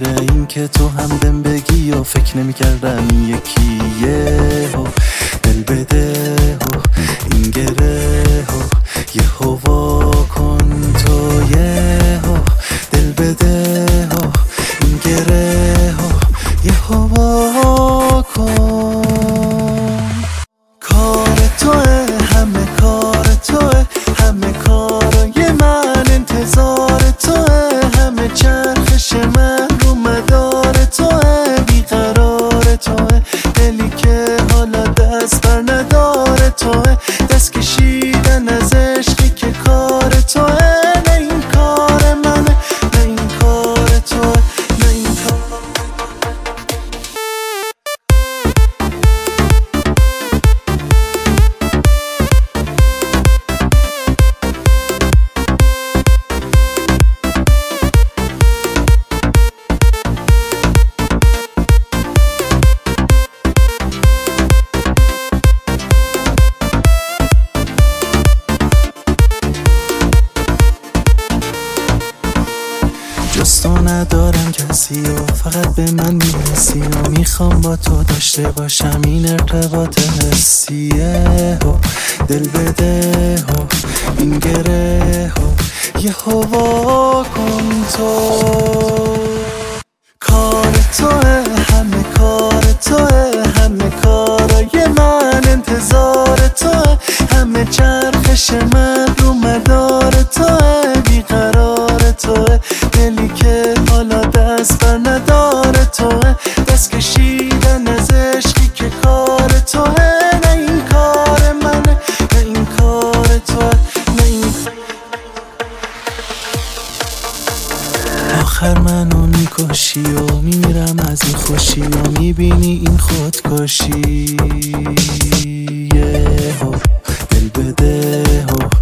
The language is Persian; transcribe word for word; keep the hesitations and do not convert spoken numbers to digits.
میره این که تو هم بهم بگی و فکر نمی‌کردم یکیه و دل بده و این گره و یه هوا کن تو یه و دل بده و این گره و یه هوا کن. کار توه همه کار توه همه کارای من انتظار توه همه چرخش من رو مدار توه بیقرار توه دلی که حالا دست بر نداره توه دست کشیدن از عشقی که کار توه نه این کار منه نه این کار توه نه این کار. جز تو ندارم کسی و فقط به من میرسی و میخوام با تو داشته باشم این ارتباط حسیه و دل بده و این گره و یه هوا کن تو. کار توه همه کار توه همه کارای من انتظار توه همه چرخش من رو مدار توه بیقرار توه دلی که حالا دست بر نداره توه دست کشیدن از عشقی که کار توه نه این کار منه نه این کار توه نه این. آخر منو میکشی و میمیرم از این خوشی و میبینی این خودکشی یه هو دل بده هو